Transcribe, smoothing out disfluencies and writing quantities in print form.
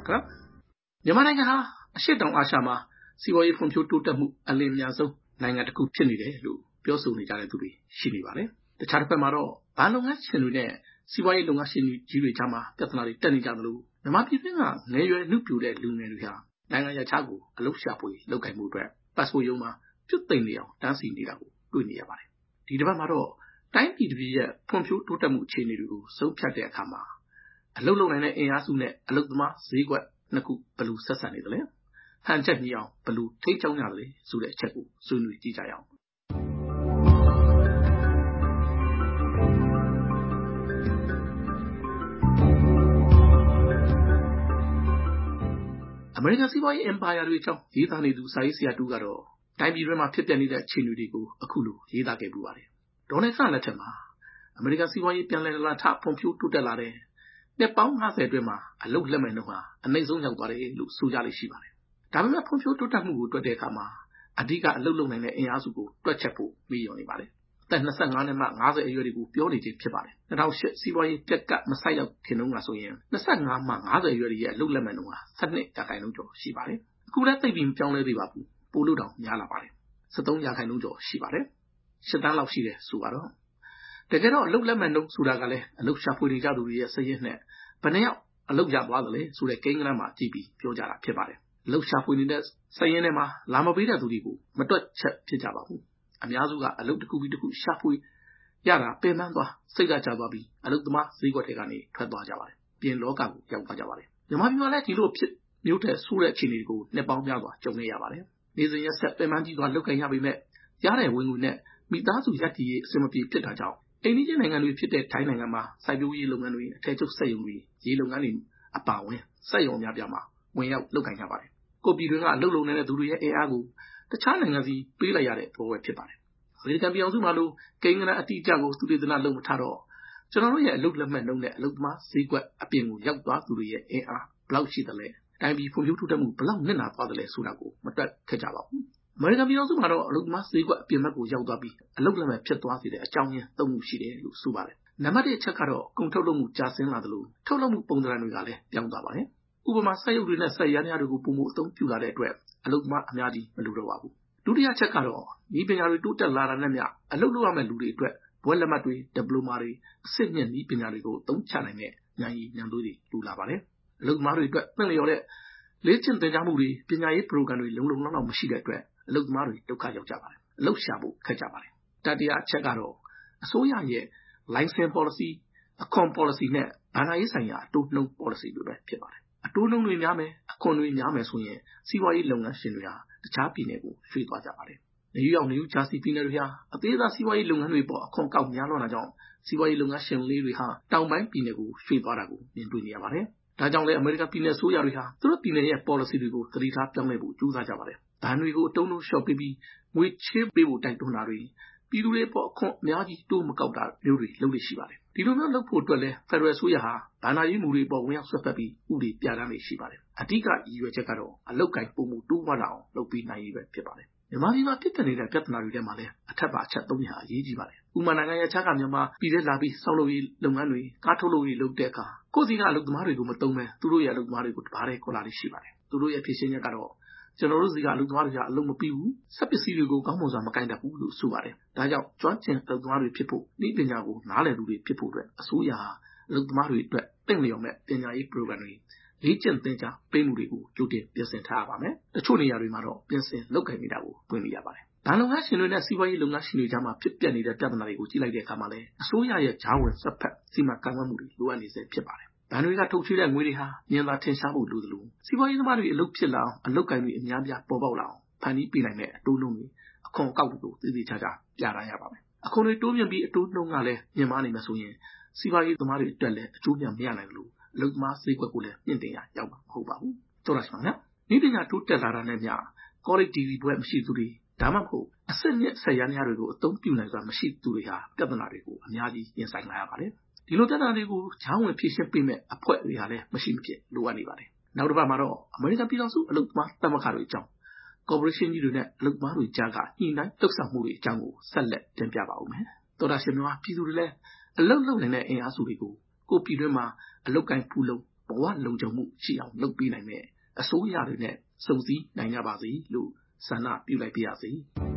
ครับမြန်မာနိုင်ငံဟာအရှေ့တောင်အာရှမှာစီးပွားရေးဖွံ့ဖြိုးတိုးတက်မှုအလင်းများဆုံးနိုင်ငံတစ်ခုဖြစ်နေတယ်လို့ပြောဆိုနေကြတဲ့သူတွေရှိနေပါတယ်။တခြားတစ်ဖက်မှာတော့ဘာလုပ်ငန်းရှင်တွေနဲ့စီးပွားရေးလုပ်ငန်းရှင်ကြီးတွေကြားမှာပြဿနာတွေတက်နေကြသလိုမြန်မာပြည်တွင်းကငယ်ရွယ်နှုတ်ပြတဲ့လူငယ်တွေဟာနိုင်ငံရခြားကိုအလုပ်ရှာဖွေလုပ်ကိုင်မှုအတွက်ပတ်စပို့ရုံးမှာပြုတ်သိမ့်နေအောင်တန်းစီနေတာကိုတွေ့နေရပါတယ်။ဒီတစ်ပတ်မှာတော့တိုင်းပြည်တစ်ပြည်ရဲ့ဖွံ့ဖြိုးတိုးတက်မှုအခြေအနေတွေကိုဆုံးဖြတ်တဲ့အခါမှာအလုပ်လုပ်နိုင်တဲ့အင်အားစုနဲ့အလုပ်သမားဈေးကွက်နှစ်ခုဘယ်လိုဆက်ဆံနေသလဲဟန်ချက်ညီအောင်ဘယ်လိုထိန်းချုပ်ရသလဲဆိုတဲ့အချက်ကိုဆွေးနွေးကြည့်ကြရအောင်အမေရိကန်စီးပွားရေးအင်ပါယာတွေအကြောင်းရေးသားနေသူစာရေးဆရာတူကတော့တိုင်းပြည်တွင်းမှာဖြစ်ပျက်နေတဲ့အခြေအနေတွေကိုအခုလိုရေးသားခဲ့ပူပါတယ်ဒေါ်နယ်ထရန့်လက်ထက်မှာအမေရိကန်စီးပွားရေးပြန်လည်လာထဖွံ့ဖြိုးတိုးတက်လာတဲ့နှစ်ပေါင်း50အတွင်းမှာအလုပ်လက်မဲ့နှုန်းဟာအနှိမ့်ဆုံးရောက်သွားတယ်လို့ဆိုကြလိမ့်ရှိပါတယ်။ဒါပေမဲ့ဖွံ့ဖြိုးတိုးတက်မှုကိုတွက်တဲ့အခါမှာအဓိကအလုပ်လုပ်နိုင်တဲ့အင်အားစုကိုတွက်ချက်ဖို့မေ့လျော့နေပါတယ်။အသက်25နှစ်မှ50အရွယ်တွေကိုပြောနေခြင်းဖြစ်ပါတယ်။2008စီးပွားရေးပြက်ကမဆိုက်ရောက်ခင်တုန်းကဆိုရင်25မှ50အရွယ်တွေရဲ့အလုပ်လက်မဲ့နှုန်းဟာ12%ကျော်ရှိပါတယ်။အခုလည်းသိပ်ပြီးမပြောင်းလဲသေးပါဘူး။ပိုလို့တောင်များလာပါတယ်။13%ကျော်ရှိပါတယ်။8တန်းလောက်ရှိတယ်ဆိုတော့တကယ်တော့အလုပ်လက်မဲ့နှုန်းဆိုတာကလည်းအလုပ်ရှာဖွေနေကြသူတွေရဲ့စည်ရင်းနဲ့ဘယ်နှယောက်အလုပ်ရသွားသလဲဆိုတဲ့ကိန်းဂဏန်းမှာကြည့်ပြီးပြောကြတာဖြစ်ပါတယ်။အလုပ်ရှာဖွေနေတဲ့စည်ရင်းထဲမှာလာမပေးတဲ့သူတွေကိုမတွက်ချက်ဖြစ်ကြပါဘူး။အများစုကအလုပ်တစ်ခုပြီးတစ်ခုရှာဖွေရတာပင်ပန်းသွားစိတ်ကကြသွားပြီးအလုပ်သမားဈေးကွက်တွေကနေထွက်သွားကြပါတယ်။ပြင်လောကကိုရောက်သွားကြပါတယ်။မြန်မာပြည်မှာလည်းဒီလိုဖြစ်မျိုးတဲ့ဆိုးတဲ့အခြေအနေတွေကိုနှစ်ပေါင်းများစွာကြုံနေရပါတယ်။နေစဉ်ရက်ဆက်ပင်ပန်းကြီးသွားလုပ်ကိုင်ရပေမဲ့ရတဲ့ဝင်ငွေနဲ့မိသားစုရပ်တည်ရေးအဆင်မပြေဖြစ်တာကြောင့်အိန္ဒိယနိုင်ငံတွေဖြစ်တဲ့ထိုင်းနိုင်ငံမှာစိုက်ပျိုးရေးလုပ်ငန်းတွေအထည်ချုပ်စက်ရုံတွေရေလုပ်ငန်းတွေအပါအဝင်စက်ရုံများပြားမှာဝင်ရောက်လုပ်ကိုင်ကြပါတယ်။ကိုပြည်တွင်းကအလုပ်လုပ်နေတဲ့သူတွေရဲ့အင်အားကိုတခြားနိုင်ငံစီပေးလိုက်ရတဲ့သဘောပဲဖြစ်ပါတယ်။အမေရိကန်ပြည်အောင်စုမှာလို့ကိန်းဂဏန်းအတိအကျကိုသူတေသနလုပ်မထားတော့ကျွန်တော်တို့ရဲ့အလုပ်လက်မဲ့နှုန်းနဲ့အလုပ်သမားဈေးကွက်အပြင်ကိုရောက်သွားသူတွေရဲ့အင်အားဘယ်လောက်ရှိသလဲတိုင်းပြည်ဖွံ့ဖြိုးတိုးတက်မှုဘယ်လောက်နစ်နာသွားသလဲဆိုတာကိုမတွက်ခဲ့ကြပါဘူး။အမေရိကန်ပြည်အောင်စုမှာတော့အလုပ်သမားဈေးကွက်အပြင်ဘက်ကိုရောက်သွားပြီးအလုပ်လက်မဲ့ဖြစ်သွားစေတဲ့အကြောင်းရင်း၃ခုရှိတယ်လို့ဆိုပါတယ်။နံပါတ်1အချက်ကတော့ကုန်ထုတ်လုပ်မှုကျဆင်းလာသလိုထုတ်လုပ်မှုပုံစံတွေကလည်းပြောင်းသွားပါတယ်။ဥပမာစက်ရုပ်တွေနဲ့စက်ယန္တရားတွေကိုပုံမှုအသုံးပြုလာတဲ့အတွက်အလုပ်သမားအများကြီးမလိုတော့ပါဘူး။ဒုတိယချက်ကတော့ဤပညာတွေတိုးတက်လာတာနဲ့မျှအလုပ်လုပ်ရမယ့်လူတွေအတွက်ဘွဲ့လက်မှတ်တွေဒီပလိုမာတွေအဆင့်မြင့်ဤပညာတွေကိုသုံးချနိုင်တဲ့ဉာဏ်ရည်ဉာဏ်သွေးတွေလိုလာပါတယ်။အလုပ်သမားတွေအတွက်သင့်လျော်တဲ့လေ့ကျင့်သင်ကြားမှုတွေပညာရေးပရိုဂရမ်တွေလုံလောက်မရှိတဲ့အတွက်အလုပ်သမားတွေဒုက္ခရောက်ကြပါတယ်။အလုပ်ရှာဖို့ခက်ကြပါတယ်။တတိယအချက်ကတော့အစိုးရရဲ့ license policy အခွန် policy နဲ့ဘဏ္ဍာရေးဆိုင်ရာအတိုးနှုန်း policy တွေပဲဖြစ်ပါတယ်။အတိုးနှုန်းတွေများမယ်အခွန်တွေများမယ်ဆိုရင်စီးပွားရေးလုပ်ငန်းရှင်တွေဟာတခြားပြည်နယ်ကိုရွှေ့သွားကြပါတယ်။နယူးယောက်နယူးဂျာစီပြည်နယ်တွေဟာအသေးစားစီးပွားရေးလုပ်ငန်းတွေပေါ်အခွန်ကောက်များလွန်းတာကြောင့်စီးပွားရေးလုပ်ငန်းရှင်လေးတွေဟာတောင်ပိုင်းပြည်နယ်ကိုရွှေ့သွားတာကိုမြင်တွေ့နေရပါတယ်။ဒါကြောင့်လည်းအမေရိကန်ပြည်နယ်ဆိုရတွေဟာသူတို့ပြည်နယ်ရဲ့ policy တွေကိုသတိထားပြောင်းလဲဖို့ကြိုးစားကြပါတယ်။ဘဏ်တွေကိုအတုံးလုံးလျှော့ပေးပြီးငွေချေးပေးဖို့တိုက်တွန်းတာတွေပြည်သူတွေပေါ်အခွန်အများကြီးတိုးမကောက်တာမျိုးတွေလုပ်လို့ရှိပါတယ်။ဒီလိုမျိုးလုပ်ဖို့အတွက်လည်းဖက်ဒရယ်ဆိုရဟာဘဏ္ဍာရေးမူတွေပေါ်ဝင်ရောက်ဆွတ်ဖက်ပြီးဥပဒေပြဋ္ဌာန်းနေရှိပါတယ်။အဓိကရည်ရွယ်ချက်ကတော့အလုတ်ကိုင်ပုံမှုတိုးပွားလာအောင်လုပ်ပြီးနိုင်ရေးပဲဖြစ်ပါတယ်။မြန်မာပြည်မှာဖြစ်နေတဲ့ပြဿနာတွေထဲမှာလည်းအထက်ပါအချက်၃ရာအရေးကြီးပါတယ်။ဥပမာနိုင်ငံရဲ့ခြားကမြန်မာပြည်ထဲလာပြီးစောက်လုပ်ရေးလုပ်ငန်းတွေကားထုတ်လုပ်ရေးလုပ်တဲ့အခါကိုယ်စီကအလုပ်သမားတွေကိုမတုံးပဲသူတို့ရဲ့အလုပ်သမားတွေကိုတပါးတည်းခေါ်လာလို့ရှိပါတယ်။သူတို့ရဲ့ဖြည့်ရှင်းချက်ကတော့ကျွန်တော်တို့စီကအလုပ်သမားတွေကအလုပ်မပြီးဘူးစက်ပစ္စည်းတွေကိုကောင်းမွန်စွာမကင်တတ်ဘူးလို့ဆိုပါတယ်။ဒါကြောင့်ကျွမ်းကျင်အလုပ်သမားတွေဖြစ်ဖို့ဤပညာကိုနားလည်သူတွေဖြစ်ဖို့အတွက်အစိုးရဟာအလုပ်သမားတွေအတွက်တင့်လျော်မဲ့ပညာရေး program တွေလေ့ကျင့်သင်ကြားပေးမှုတွေကိုကြိုတင်ပြင်ဆင်ထားရပါမယ်။တချို့နေရာတွေမှာတော့ပြင်ဆင်လုပ်ကိုင်နေတာကိုတွေ့နေရပါတယ်။ဘာလုပ်ငန်းရှင်တွေနဲ့စီးပွားရေးလုပ်ငန်းရှင်တွေကြားမှာဖြစ်ပျက်နေတဲ့ပြဿနာတွေကိုကြည့်လိုက်တဲ့အခါမှာလည်းအစိုးရရဲ့ဂျားဝင်စက်ဖက်စီမံခန့်ခွဲမှုတွေလိုအပ်နေစေဖြစ်ပါတယ်။ဘဏ်တွေကထုတ်ချေးတဲ့ငွေတွေဟာမြင်သာထင်ရှားဖို့လိုသလိုစီးပွားရေးသမားတွေအလုပ်ဖြစ်လာအောင်အလုပ်ကိုင်တွေအများပြားပေါ်ပေါက်လာအောင်ဖန်တီးပေးနိုင်တဲ့အတိုးနှုန်းတွေအခွန်အကောက်တွေကိုသိသိချာချာပြထားရပါမယ်။အခွန်တွေတိုးမြင့်ပြီးအတိုးနှုန်းကလည်းမြင့်မားနေမှဆိုရင်စီးပွားရေးသမားတွေအတွက်လည်းအကျိုးမြတ်မရနိုင်ဘူးအလုပ်သမားဈေးကွက်ကိုလည်းမြင့်တင်ရရောက်မှာမဟုတ်ပါဘူး။ဆိုတော့ရှင်ဗျာဤပညာတိုးတက်လာတာနဲ့မျှ quality ဒီဂရီဘွဲ့မရှိသူတွေဒါမှမဟုတ်အစစ်မြစ်ဆက်ရန်များတွေကိုအသုံးပြုနိုင်စွာမရှိသူတွေဟာပြဿနာတွေကိုအများကြီးရင်ဆိုင်လာရပါတယ်။ဒီလိုပြဿနာတွေကိုဂျားဝင်ဖြေရှင်းပေးမဲ့အဖွဲ့တွေဟာလည်းမရှိမဖြစ်လိုအပ်နေပါတယ်။နောက်တစ်ပတ်မှာတော့အမေရိကန်ပြည်ထောင်စုအလုပ်သမားသမဂ္ဂတွေအကြောင်း corporation ကြီးတွေနဲ့အလုပ်သမားတွေကြားကညှိနှိုင်းလှုပ်ဆောင်မှုတွေအကြောင်းကိုဆက်လက်တင်ပြပါဦးမယ်။သောတာရှင်များပြည်သူတွေလည်းအလုပ်လုပ်နိုင်တဲ့အင်အားစုတွေကိုကိုပြည်တွင်းမှာအလုပ်ကိုင်ဖူးလုံးဘဝလုံခြုံမှုရှိအောင်လုပ်ပေးနိုင်မယ်အစိုးရတွေနဲ့စုံစည်းနိုင်ကြပါစေလို့ဆန္ဒပြုလိုက်ပါရစေ